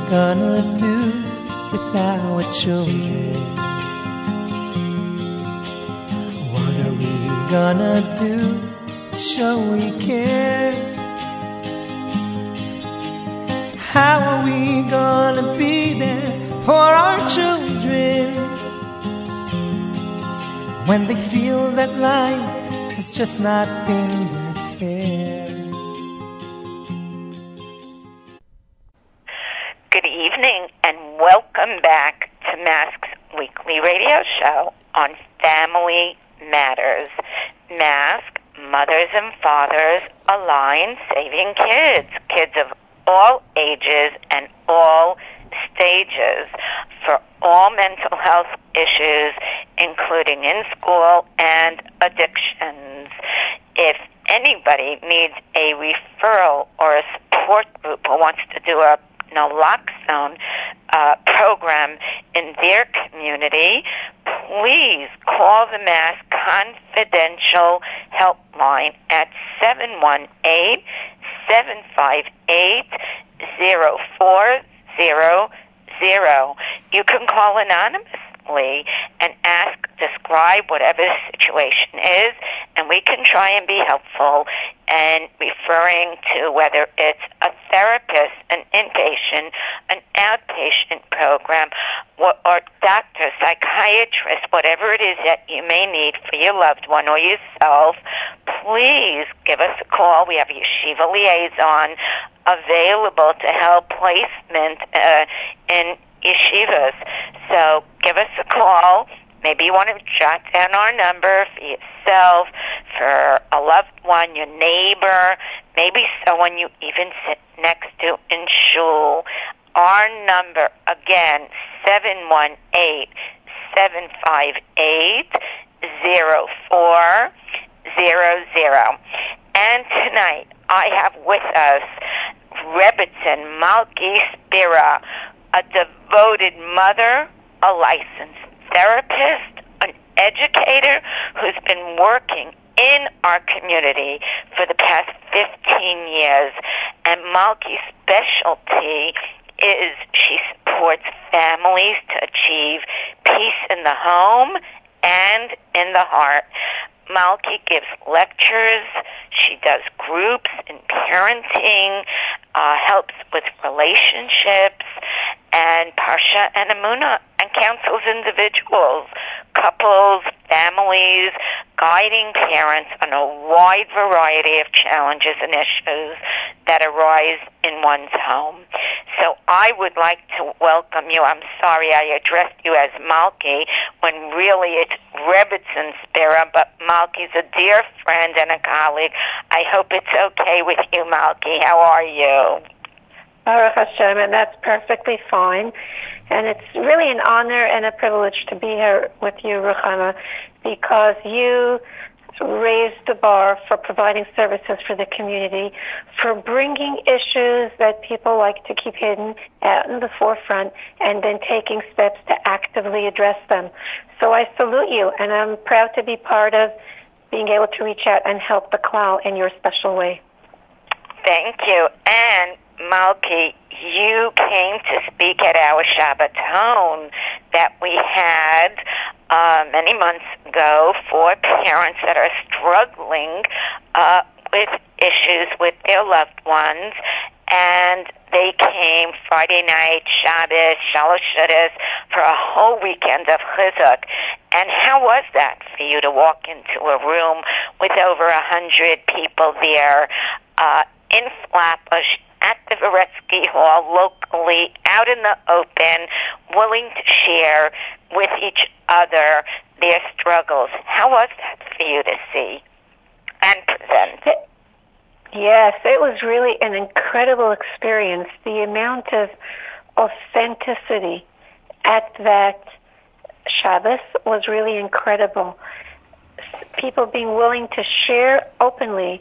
gonna do with our children? What are we gonna do to show we care? How are we gonna be there for our children when they feel that life has just not been that fair? Good evening and welcome back to Mask's weekly radio show on Family Matters. Mask, Mothers and Fathers Align Saving Kids. Kids of all ages and all stages for all mental health issues, including in school and addictions. If anybody needs a referral or a support group or wants to do a naloxone program in their community, please call the Mass Confidential Helpline at 718-758-0400. You can call anonymously and describe whatever the situation is, and we can try and be helpful and referring to whether it's a therapist, an inpatient, an outpatient program, or doctor, psychiatrist, whatever it is that you may need for your loved one or yourself. Please give us a call. We have a Yeshiva liaison available to help placement in yeshivas. So give us a call. Maybe you want to jot down our number for yourself, for a loved one, your neighbor, maybe someone you even sit next to in shul. Our number, again, 718-758-0400. And tonight I have with us Rebbetzin Malki Spira, a devoted mother, a licensed therapist, an educator who's been working in our community for the past 15 years. And Malki's specialty is she supports families to achieve peace in the home and in the heart. Malki gives lectures, she does groups in parenting, helps with relationships, and Parsha and Emunah, and counsels individuals, couples, families, guiding parents on a wide variety of challenges and issues that arise in one's home. So I would like to welcome you. I'm sorry I addressed you as Malki when really it's Rebbetzin Spira, but Malki's a dear friend and a colleague. I hope it's okay with you, Malki. How are you? Baruch Hashem, and that's perfectly fine. And it's really an honor and a privilege to be here with you, Ruchama, because you raised the bar for providing services for the community, for bringing issues that people like to keep hidden out in the forefront, and then taking steps to actively address them. So I salute you, and I'm proud to be part of being able to reach out and help the Klal in your special way. Thank you. And Malki, you came to speak at our Shabbaton that we had many months ago for parents that are struggling with issues with their loved ones, and they came Friday night, Shabbos, Shalosh Shabbos, for a whole weekend of chizuk. And how was that for you to walk into a room with over 100 people there in Flatbush, at the Varetsky Hall, locally, out in the open, willing to share with each other their struggles? How was that for you to see and present? Yes, it was really an incredible experience. The amount of authenticity at that Shabbos was really incredible. People being willing to share openly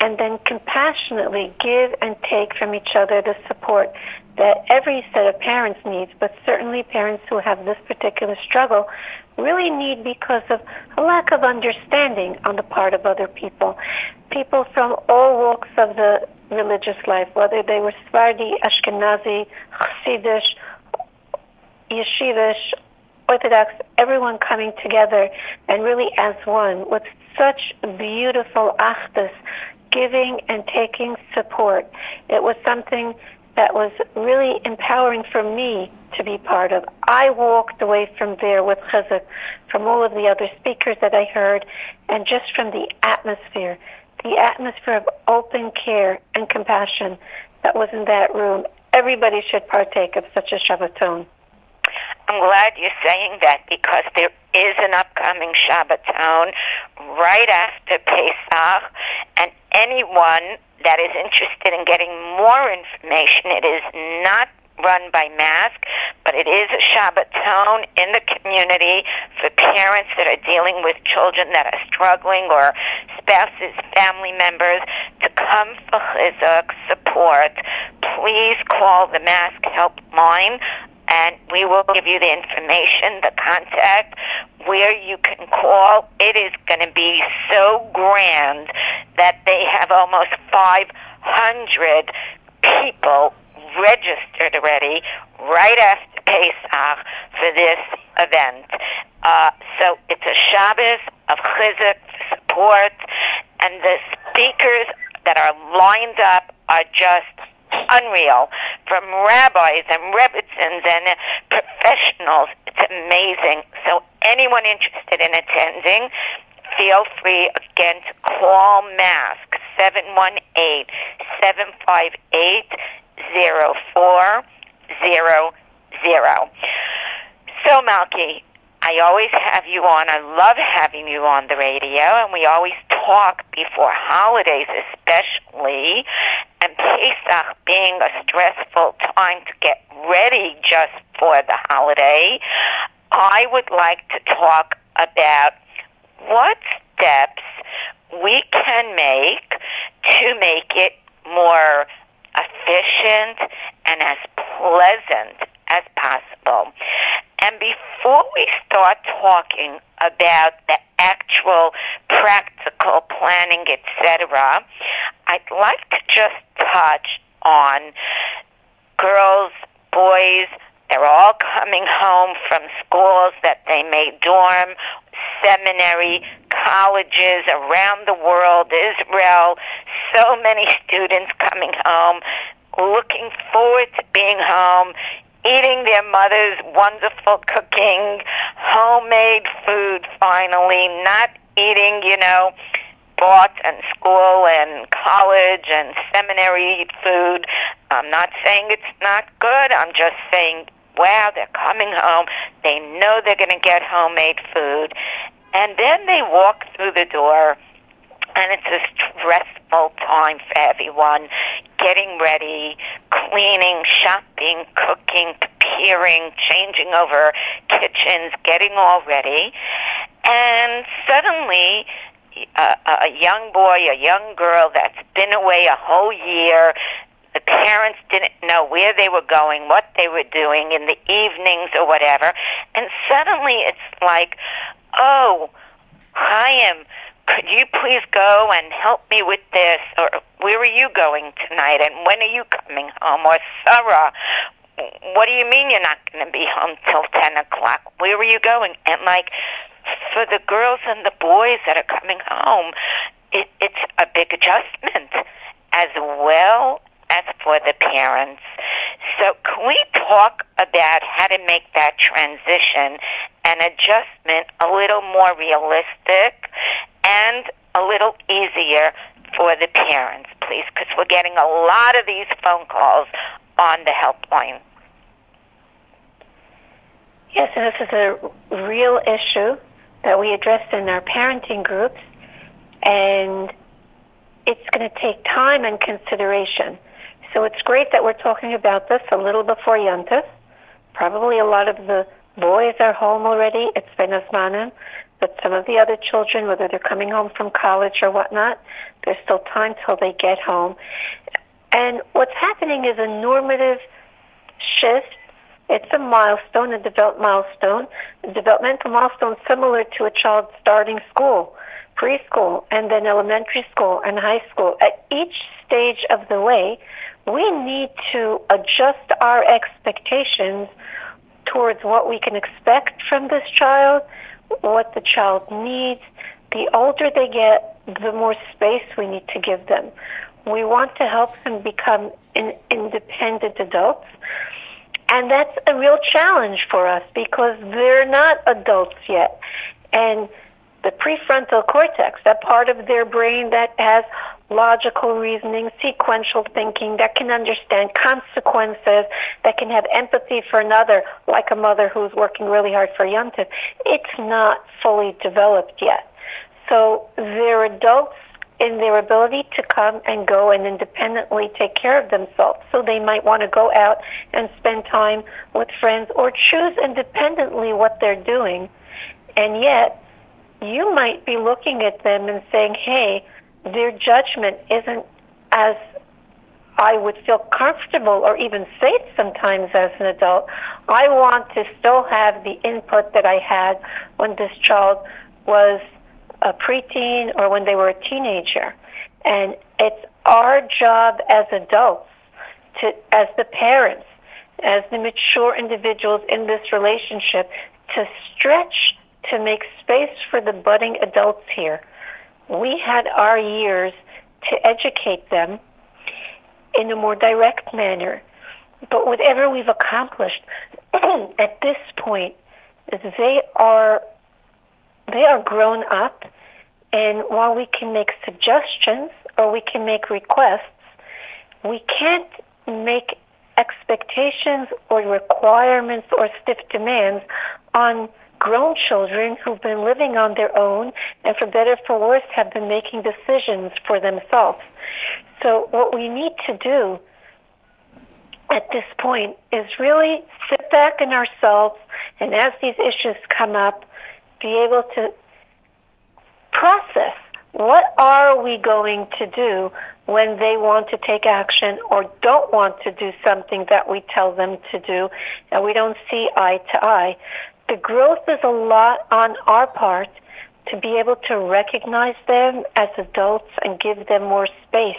and then compassionately give and take from each other the support that every set of parents needs, but certainly parents who have this particular struggle really need because of a lack of understanding on the part of other people. People from all walks of the religious life, whether they were Sephardi, Ashkenazi, Hasidish, Yeshivish, Orthodox, everyone coming together and really as one with such beautiful achdus, giving and taking support. It was something that was really empowering for me to be part of. I walked away from there with chizuk from all of the other speakers that I heard, and just from the atmosphere of open care and compassion that was in that room. Everybody should partake of such a Shabbaton. I'm glad you're saying that, because there is an upcoming Shabbaton right after Pesach, and anyone that is interested in getting more information, it is not run by Mask, but it is a Shabbaton in the community for parents that are dealing with children that are struggling, or spouses, family members, to come for chizuk support. Please call the Mask helpline, and we will give you the information, the contact, where you can call. It is going to be so grand that they have almost 500 people registered already right after Pesach for this event. So it's a Shabbos of chizuk support, and the speakers that are lined up are just unreal, from rabbis and rebbitzins and professionals. It's amazing. So anyone interested in attending, feel free again to call Mask 718-758-0400. So Malki, I always have you on. I love having you on the radio, and we always talk before holidays especially, and Pesach being a stressful time to get ready just for the holiday. I would like to talk about what steps we can make to make it more efficient and as pleasant as possible. And before we start talking about the actual practical planning, etc., I'd like to just touch on girls, boys. They're all coming home from schools that they may dorm, seminary, colleges around the world, Israel, so many students coming home, looking forward to being home, eating their mother's wonderful cooking, homemade food finally, not eating, bought in school and college and seminary food. I'm not saying it's not good. I'm just saying, wow, they're coming home. They know they're going to get homemade food. And then they walk through the door, and it's a stressful time for everyone, getting ready, cleaning, shopping, cooking, preparing, changing over kitchens, getting all ready. And suddenly, a young boy, a young girl that's been away a whole year, the parents didn't know where they were going, what they were doing in the evenings or whatever, and suddenly it's like, oh, Chaim, could you please go and help me with this? Or where are you going tonight? And when are you coming home? Or Sarah, what do you mean you're not going to be home till 10 o'clock? Where are you going? And for the girls and the boys that are coming home, it's a big adjustment as well as for the parents. So can we talk about how to make that transition and adjustment a little more realistic and a little easier for the parents, please? Because we're getting a lot of these phone calls on the helpline. Yes, and this is a real issue that we addressed in our parenting groups, and it's going to take time and consideration. So it's great that we're talking about this a little before Yom Tov. Probably a lot of the boys are home already. It's Ben Azmanim. But some of the other children, whether they're coming home from college or whatnot, there's still time till they get home. And what's happening is a normative shift. It's a milestone, a developmental milestone similar to a child starting school, preschool, and then elementary school and high school. At each stage of the way, we need to adjust our expectations towards what we can expect from this child, what the child needs. The older they get, the more space we need to give them. We want to help them become independent adults. And that's a real challenge for us because they're not adults yet. And the prefrontal cortex, that part of their brain that has logical reasoning, sequential thinking, that can understand consequences, that can have empathy for another, like a mother who's working really hard for Yontif, it's not fully developed yet. So they're adults in their ability to come and go and independently take care of themselves. So they might want to go out and spend time with friends or choose independently what they're doing. And yet, you might be looking at them and saying, hey, their judgment isn't as I would feel comfortable or even safe sometimes as an adult. I want to still have the input that I had when this child was a preteen or when they were a teenager. And it's our job as adults, as the parents, as the mature individuals in this relationship, to stretch, to make space for the budding adults here. We had our years to educate them in a more direct manner. But whatever we've accomplished at this point, they are grown up, and while we can make suggestions or we can make requests, we can't make expectations or requirements or stiff demands on grown children who've been living on their own and, for better or for worse, have been making decisions for themselves. So what we need to do at this point is really sit back in ourselves and, as these issues come up, be able to process what are we going to do when they want to take action or don't want to do something that we tell them to do and we don't see eye to eye. The growth is a lot on our part to be able to recognize them as adults and give them more space.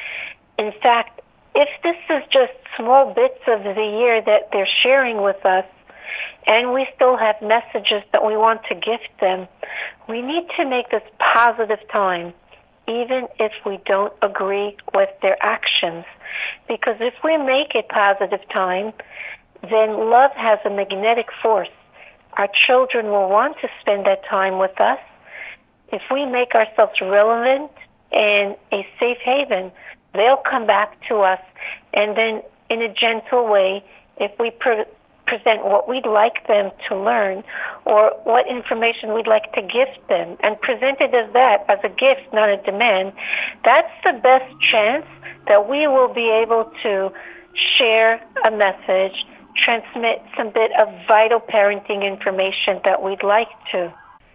In fact, if this is just small bits of the year that they're sharing with us, and we still have messages that we want to gift them, we need to make this positive time, even if we don't agree with their actions. Because if we make it positive time, then love has a magnetic force. Our children will want to spend that time with us. If we make ourselves relevant and a safe haven, they'll come back to us. And then in a gentle way, if we present what we'd like them to learn or what information we'd like to gift them and present it as that, as a gift, not a demand, that's the best chance that we will be able to share a message, transmit some bit of vital parenting information that we'd like to.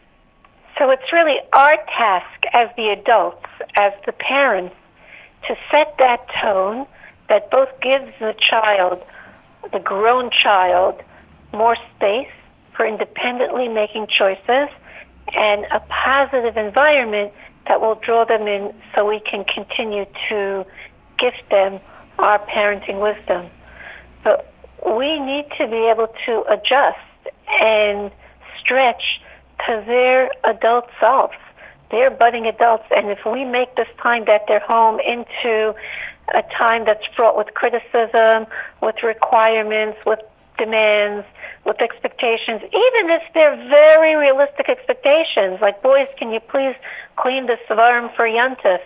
So it's really our task as the adults, as the parents, to set that tone that both gives the child, the grown child, more space for independently making choices and a positive environment that will draw them in so we can continue to gift them our parenting wisdom. But we need to be able to adjust and stretch to their adult selves. They're budding adults, and if we make this time that they're home into a time that's fraught with criticism, with requirements, with demands, with expectations, even if they're very realistic expectations, like, boys, can you please clean the svarim for Yontif?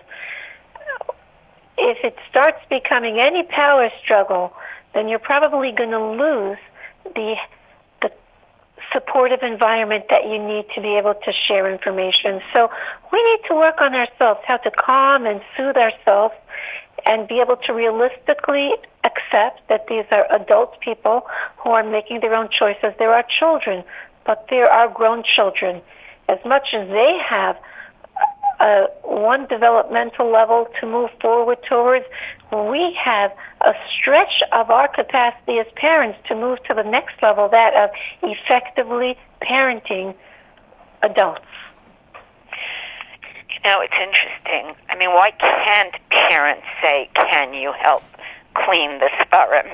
If it starts becoming any power struggle, then you're probably going to lose the supportive environment that you need to be able to share information. So we need to work on ourselves, how to calm and soothe ourselves and be able to realistically accept that these are adult people who are making their own choices. There are children, but there are grown children. as much as they have one developmental level to move forward towards, we have a stretch of our capacity as parents to move to the next level, that of effectively parenting adults. You know, it's interesting. I mean, why can't parents say, "Can you help clean the spurim?"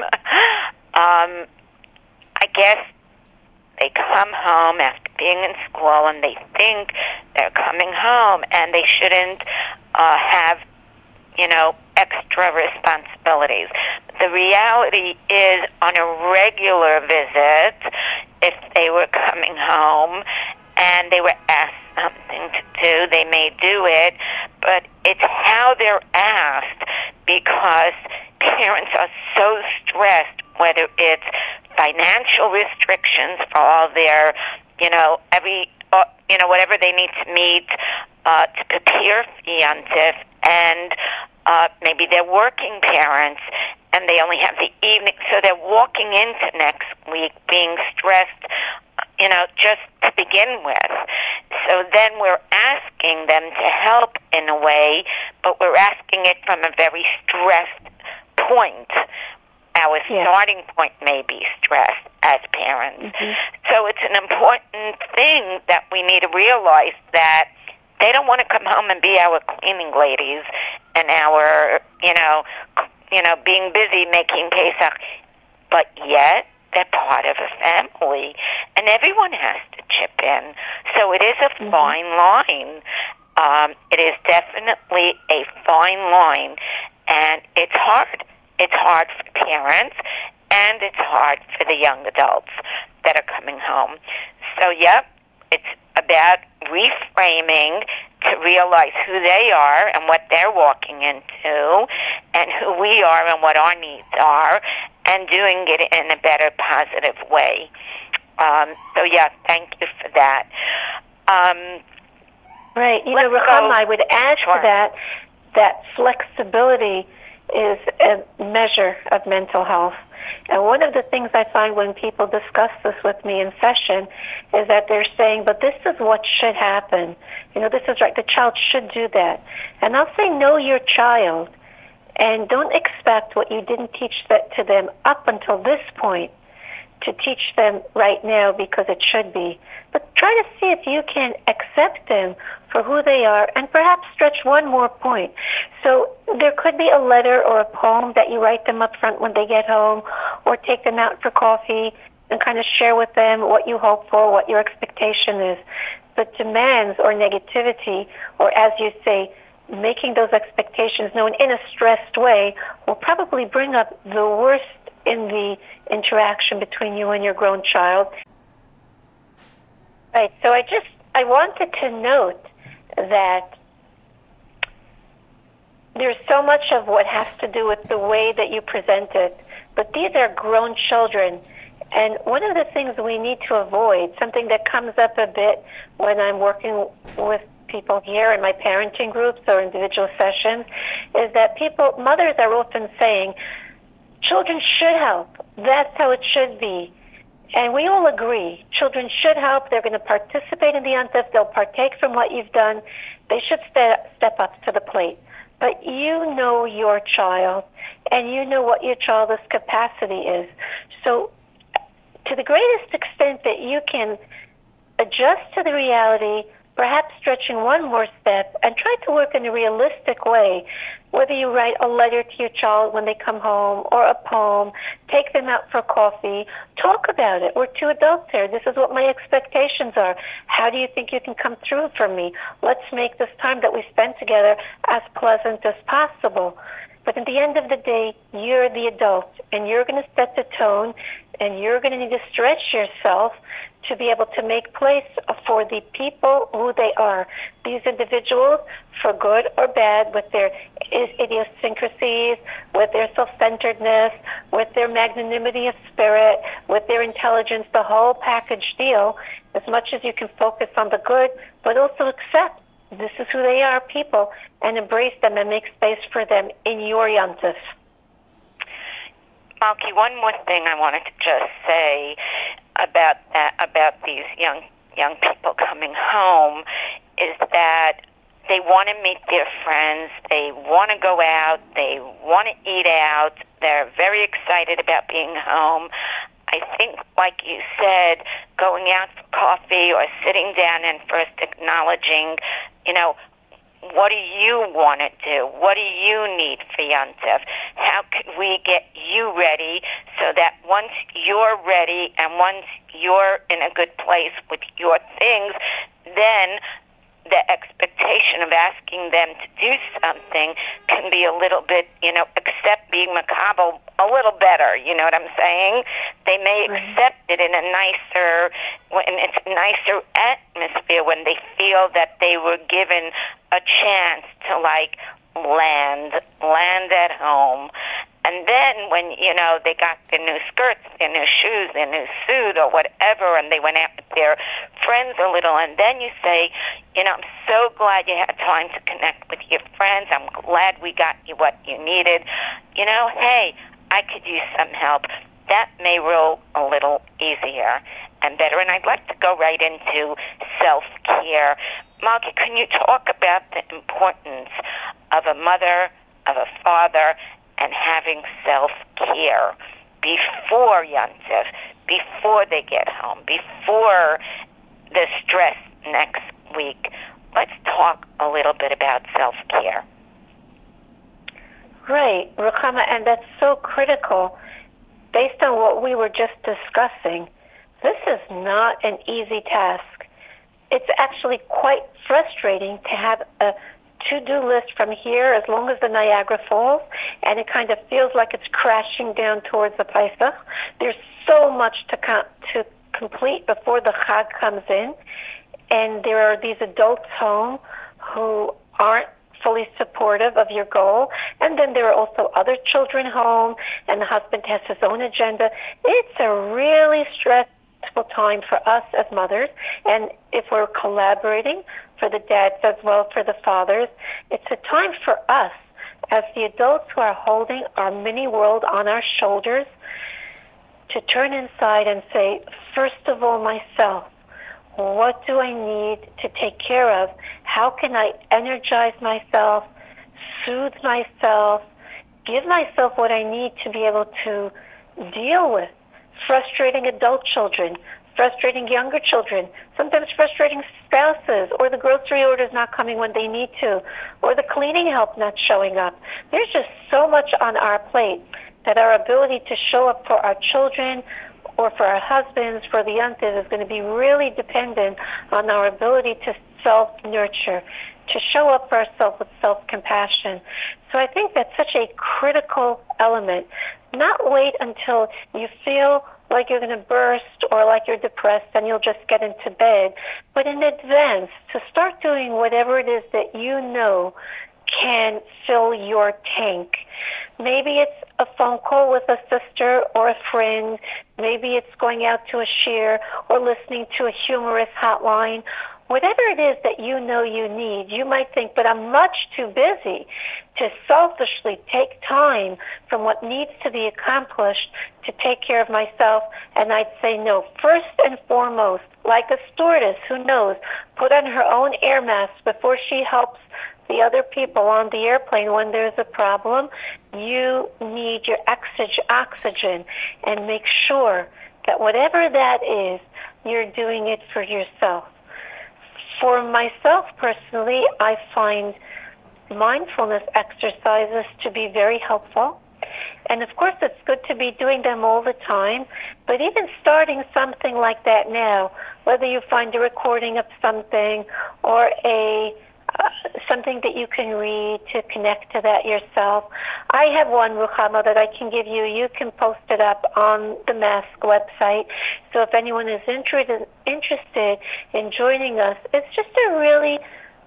I guess they come home after being in school and they think they're coming home and they shouldn't have, extra responsibilities. The reality is, on a regular visit, if they were coming home and they were asked something to do, they may do it, but it's how they're asked, because parents are so stressed, whether it's financial restrictions for all their, whatever they need to meet to prepare for Yom Tov, and maybe they're working parents and they only have the evening, so they're walking into next week being stressed, just to begin with. So then we're asking them to help in a way, but we're asking it from a very stressed point. Our starting point may be stress as parents. Mm-hmm. So it's an important thing that we need to realize that they don't want to come home and be our cleaning ladies and our, being busy making Pesach. But yet, they're part of a family, and everyone has to chip in. So it is a fine line. It is definitely a fine line, and it's hard. It's hard for parents, and it's hard for the young adults that are coming home. So, it's about reframing to realize who they are and what they're walking into, and who we are and what our needs are, and doing it in a better, positive way. Thank you for that. Right. Ruchama, I would add to that flexibility is a measure of mental health. And one of the things I find when people discuss this with me in session is that they're saying, but this is what should happen. This is right. The child should do that. And I'll say, know your child, and don't expect what you didn't teach to them up until this point to teach them right now, because it should be. But try to see if you can accept them for who they are, and perhaps stretch one more point. So there could be a letter or a poem that you write them up front when they get home, or take them out for coffee and kind of share with them what you hope for, what your expectation is. But demands or negativity, or as you say, making those expectations known in a stressed way, will probably bring up the worst in the interaction between you and your grown child. Right, so I wanted to note that there's so much of what has to do with the way that you present it, but these are grown children. And one of the things we need to avoid, something that comes up a bit when I'm working with people here in my parenting groups or individual sessions, is that mothers are often saying, children should help. That's how it should be. And we all agree. Children should help. They're going to participate in the Yom Tov. They'll partake from what you've done. They should step up to the plate. But you know your child, and you know what your child's capacity is. So to the greatest extent that you can adjust to the reality, perhaps stretching one more step, and try to work in a realistic way, whether you write a letter to your child when they come home, or a poem, take them out for coffee, talk about it. We're two adults here. This is what my expectations are. How do you think you can come through for me? Let's make this time that we spend together as pleasant as possible. But at the end of the day, you're the adult, and you're going to set the tone, and you're going to need to stretch yourself to be able to make place for the people who they are. These individuals, for good or bad, with their idiosyncrasies, with their self-centeredness, with their magnanimity of spirit, with their intelligence, the whole package deal, as much as you can focus on the good, but also accept this is who they are, people, and embrace them and make space for them in your Yom Tov. Malki, one more thing I wanted to just say about these young young people coming home is that they want to meet their friends, they want to go out, they want to eat out, they're very excited about being home. I think, like you said, going out for coffee or sitting down and first acknowledging, what do you want to do? What do you need for Yontif? How can we get you ready so that once you're ready and once you're in a good place with your things, then the expectation of asking them to do something can be a little bit, accept being macabre a little better, you know what I'm saying? They may accept it in a nicer atmosphere when they feel that they were given a chance to, land at home. And then when, they got their new skirts, their new shoes, their new suit or whatever, and they went out with their friends a little, and then you say, I'm so glad you had time to connect with your friends. I'm glad we got you what you needed. Hey, I could use some help. That may roll a little easier and better. And I'd like to go right into self-care. Malki, can you talk about the importance of a mother, of a father, and having self-care before Yontif, before they get home, before the stress next week? Let's talk a little bit about self-care. Right, Ruchama, and that's so critical. Based on what we were just discussing, this is not an easy task. It's actually quite frustrating to have a to-do list from here as long as the Niagara Falls, and it kind of feels like it's crashing down towards the Pesach. There's so much to complete before the Chag comes in, and there are these adults home who aren't fully supportive of your goal, and then there are also other children home, and the husband has his own agenda. It's a really stressful time for us as mothers, and if we're collaborating, for the dads as well for the fathers, it's a time for us as the adults who are holding our mini world on our shoulders to turn inside and say, first of all, myself. What do I need to take care of? How can I energize myself, soothe myself, give myself what I need to be able to deal with frustrating adult children, frustrating younger children, sometimes frustrating spouses, or the grocery orders not coming when they need to, or the cleaning help not showing up. There's just so much on our plate that our ability to show up for our children or for our husbands, for the Yontif, is going to be really dependent on our ability to self-nurture, to show up for ourselves with self-compassion. So I think that's such a critical element. Not wait until you feel like you're going to burst or like you're depressed and you'll just get into bed, but in advance to start doing whatever it is that you know can fill your tank. Maybe it's a phone call with a sister or a friend. Maybe it's going out to a shir or listening to a humorous hotline. Whatever it is that you know you need, you might think, but I'm much too busy to selfishly take time from what needs to be accomplished to take care of myself. And I'd say no. First and foremost, like a stewardess who knows, put on her own air mask before she helps the other people on the airplane when there's a problem. You need your oxygen, and make sure that whatever that is, you're doing it for yourself. For myself personally, I find mindfulness exercises to be very helpful. And of course, it's good to be doing them all the time, but even starting something like that now, whether you find a recording of something or something that you can read to connect to that yourself. I have one, Ruchama, that I can give you. You can post it up on the Mask website. So if anyone is interested in joining us, it's just a really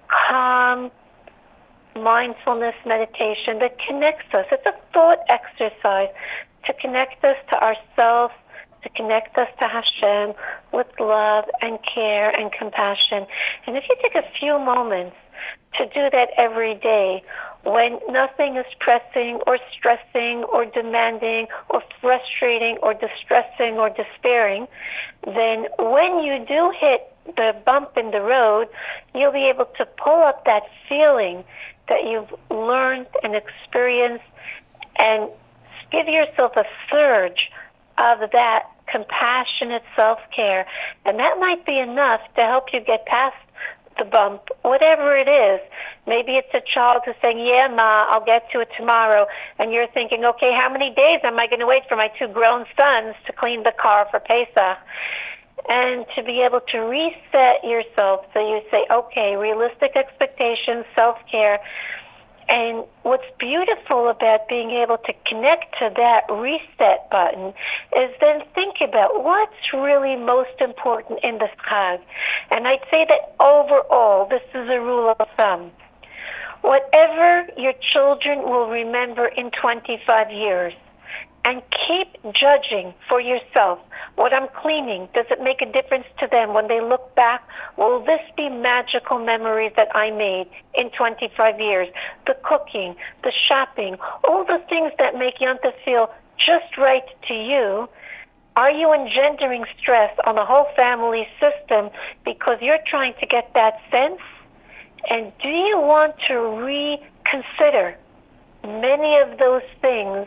calm mindfulness meditation that connects us. It's a thought exercise to connect us to ourselves, to connect us to Hashem with love and care and compassion. And if you take a few moments to do that every day, when nothing is pressing or stressing or demanding or frustrating or distressing or despairing, then when you do hit the bump in the road, you'll be able to pull up that feeling that you've learned and experienced and give yourself a surge of that compassionate self-care. And that might be enough to help you get past the bump, whatever it is. Maybe it's a child who's saying, yeah, Ma, I'll get to it tomorrow. And you're thinking, okay, how many days am I going to wait for my 2 grown sons to clean the car for Pesach? And to be able to reset yourself so you say, okay, realistic expectations, self-care. And what's beautiful about being able to connect to that reset button is then think about what's really most important in this Chag. And I'd say that overall, this is a rule of thumb. Whatever your children will remember in 25 years, and keep judging for yourself. What I'm cleaning, does it make a difference to them when they look back? Will this be magical memories that I made in 25 years? The cooking, the shopping, all the things that make Yontif feel just right to you. Are you engendering stress on the whole family system because you're trying to get that sense? And do you want to reconsider many of those things?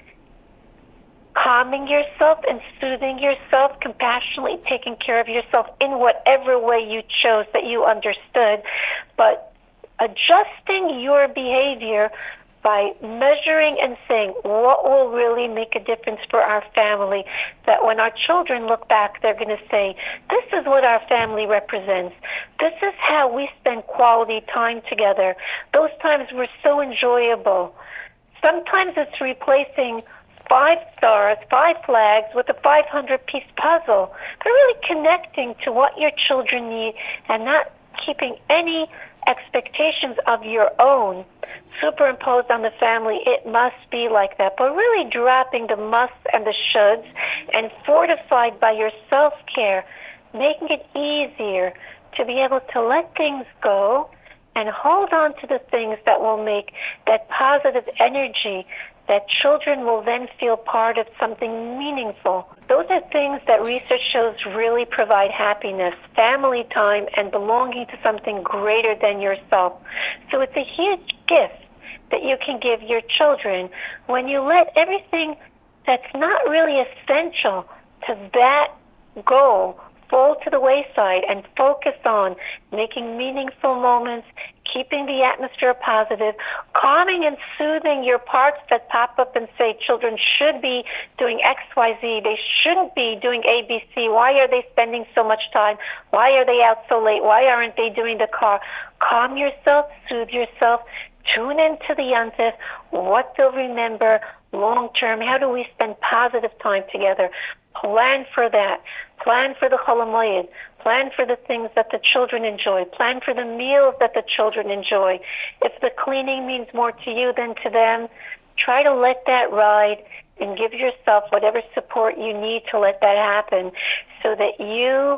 Calming yourself and soothing yourself, compassionately taking care of yourself in whatever way you chose that you understood, but adjusting your behavior by measuring and saying what will really make a difference for our family, that when our children look back, they're going to say, this is what our family represents. This is how we spend quality time together. Those times were so enjoyable. Sometimes it's replacing 5 stars, 5 flags with a 500-piece puzzle. But really connecting to what your children need and not keeping any expectations of your own superimposed on the family. It must be like that. But really dropping the musts and the shoulds and fortified by your self-care, making it easier to be able to let things go and hold on to the things that will make that positive energy that children will then feel part of something meaningful. Those are things that research shows really provide happiness, family time, and belonging to something greater than yourself. So it's a huge gift that you can give your children when you let everything that's not really essential to that goal fall to the wayside and focus on making meaningful moments, keeping the atmosphere positive, calming and soothing your parts that pop up and say children should be doing X, Y, Z. They shouldn't be doing A, B, C. Why are they spending so much time? Why are they out so late? Why aren't they doing the car? Calm yourself, soothe yourself, tune into the Yontif, what they'll remember long term. How do we spend positive time together? Plan for that. Plan for the Chol HaMoed. Plan for the things that the children enjoy. Plan for the meals that the children enjoy. If the cleaning means more to you than to them, try to let that ride and give yourself whatever support you need to let that happen so that you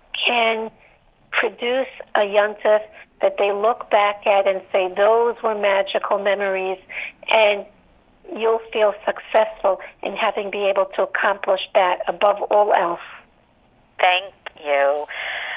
can produce a Yontif that they look back at and say, those were magical memories, and you'll feel successful in having been able to accomplish that above all else. Thank you,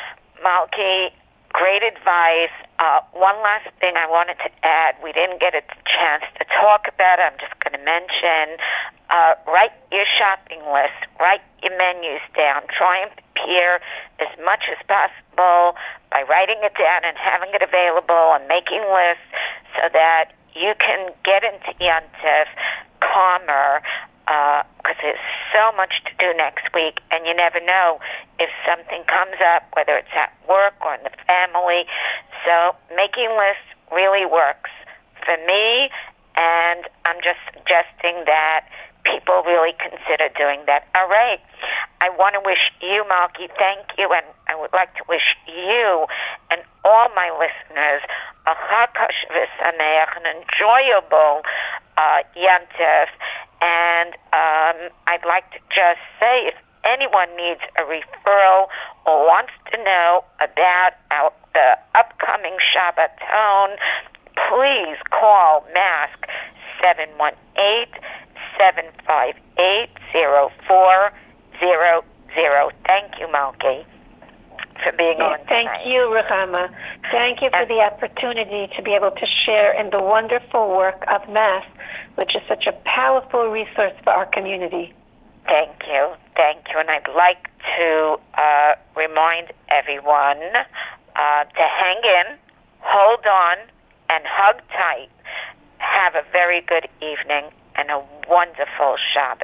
Malki. Great advice. One last thing I wanted to add. We didn't get a chance to talk about it. I'm just going to mention, write your shopping list. Write your menus down. Try and prepare as much as possible by writing it down and having it available and making lists so that you can get into Yontif calmer, because there's so much to do next week, and you never know if something comes up, whether it's at work or in the family. So making lists really works for me, and I'm just suggesting that people really consider doing that. All right. I want to wish you, Malki, thank you, and I would like to wish you and all my listeners a Chag Kosher V'Sameach, an enjoyable Yontif. And I'd like to just say, if anyone needs a referral or wants to know about the upcoming Shabbaton, please call MASK 718-758-0400. Thank you, Malki, for being on tonight. Thank you, Ruchama. Thank you for the opportunity to be able to share in the wonderful work of MASK, which is such a powerful resource for our community. Thank you. And I'd like to remind everyone to hang in, hold on, and hug tight. Have a very good evening and a wonderful Shabbos.